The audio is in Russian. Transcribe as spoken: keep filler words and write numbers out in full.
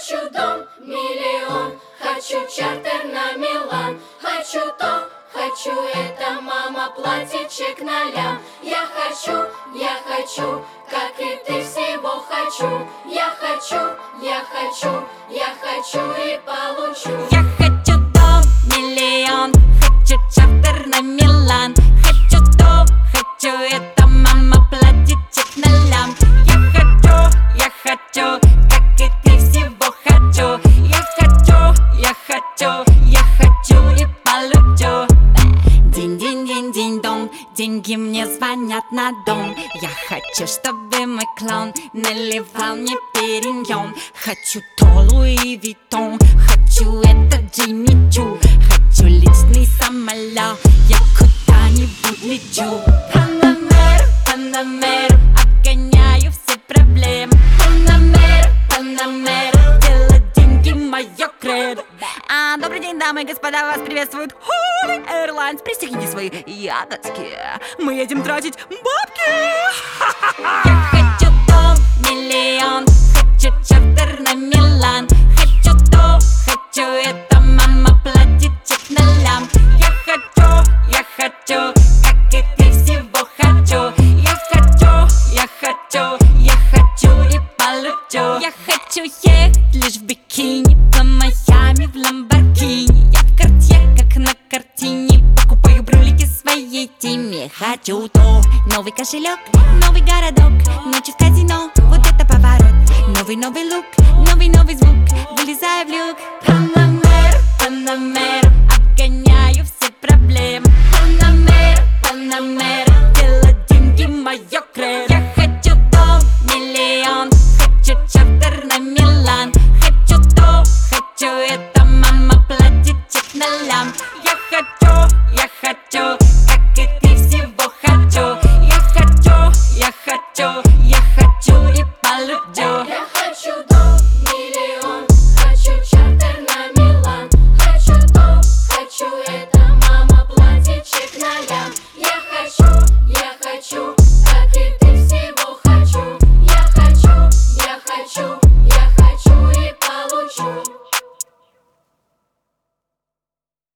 Хочу дом, миллион, хочу чартер на Милан. Хочу то, хочу это, мама, платье, чек на лям. Я хочу, я хочу, как и ты, всего хочу. Я хочу, я хочу, я хочу и получу. Я хочу дом, миллион, хочу чартер на Милан. Хочу то, хочу это, мама, платье, чек на лям. Я хочу, я хочу, как и ты, всего хочу. Я хочу, я хочу, я хочу и получу. Динь-динь-динь-динь-дон, деньги мне звонят на дом. Я хочу, чтобы мой клон наливал мне периньон. Хочу то Луи Виттон, хочу это Джимми Чу. Хочу личный самолет, я куда-нибудь лечу. Панамер, Панамер, обгоняю все проблемы. Панамер, Панамер, делать деньги мое кредо. А, добрый день, дамы и господа, вас приветствует Хули Airlines. Пристегните свои ягодки, мы едем тратить бабки. Я хочу дом, миллион, хочу чартер на Милан. Хочу то, хочу это, мама, платье, чек на лям. Я хочу, я хочу, как и ты, всего хочу. Я хочу, я хочу, я хочу и получу. Я хочу ехать лишь в бикини, по Майами в Ламборгини. Я в Картье, как на картине, покупаю брюлики своей теме. Хочу то, новый кошелек, новый городок, ночи в казино, вот это поворот. Новый-новый лук, новый-новый звук, вылезаю в люк. Панамер, Панамер,